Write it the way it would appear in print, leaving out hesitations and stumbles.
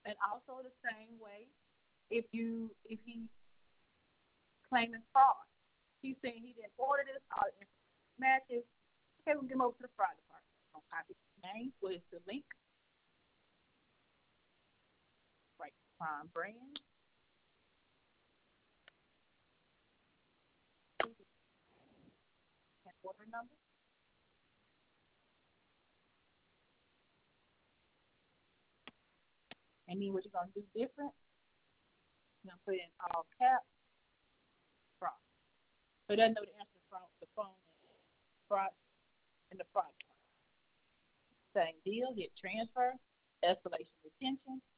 And also the same way, if he claiming fraud, he's saying he didn't order this, all the information matches. Okay, we'll get him over to the fraud department. We'll copy his name, what is the link, right? Prime brand, and order number. And then what you're gonna do different, you're gonna put in all caps, fraud. So it doesn't know the answer from the phone fraud and the fraud part. Same deal, hit transfer, escalation retention,